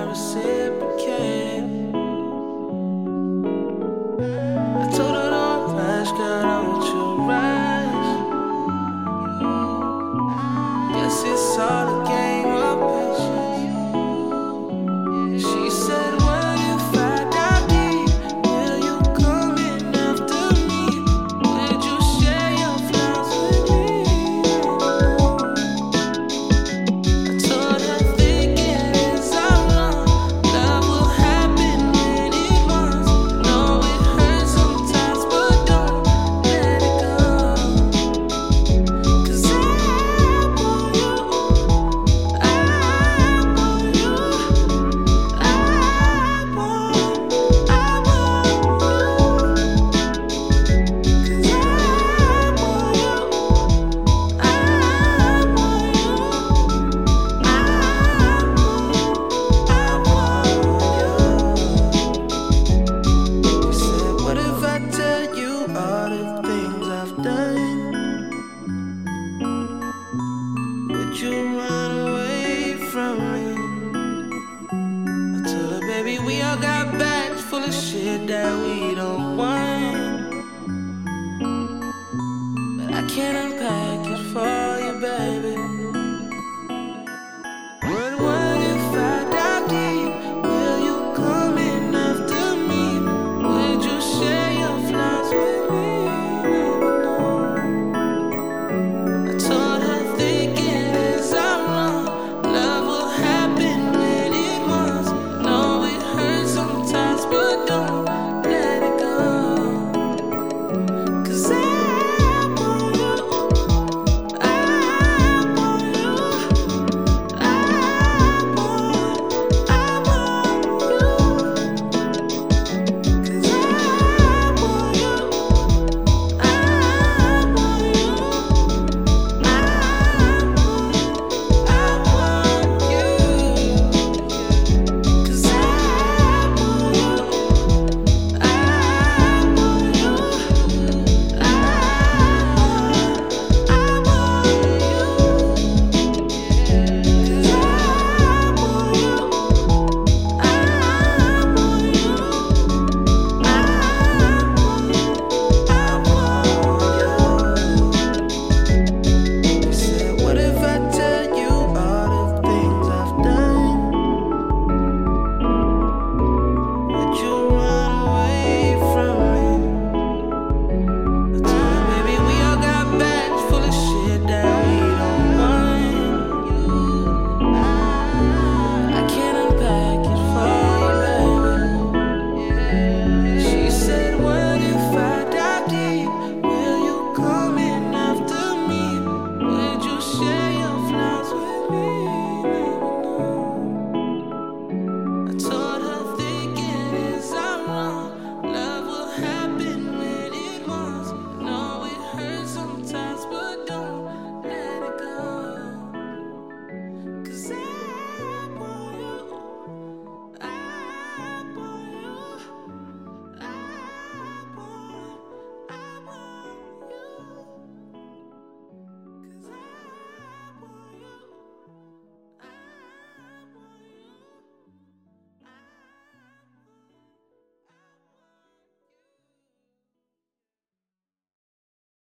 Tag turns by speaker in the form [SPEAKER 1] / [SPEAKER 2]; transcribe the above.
[SPEAKER 1] reciprocated. I told her don't rush, girl, I want you to rush. Guess it's all a game of patience. She said, what if I got deep? Will you come in after me? Would you share your flowers with me? I told her thinking is all wrong. Love will happen when it wants. Know it hurts sometimes, but don't let it go. 'Cause I want you, I want you, I want you. 'Cause I want you, I want you. She said, what if I tell you all the things I've done? Would you run away from me? I told her, baby, we all got bags full of shit that we don't want, but I can't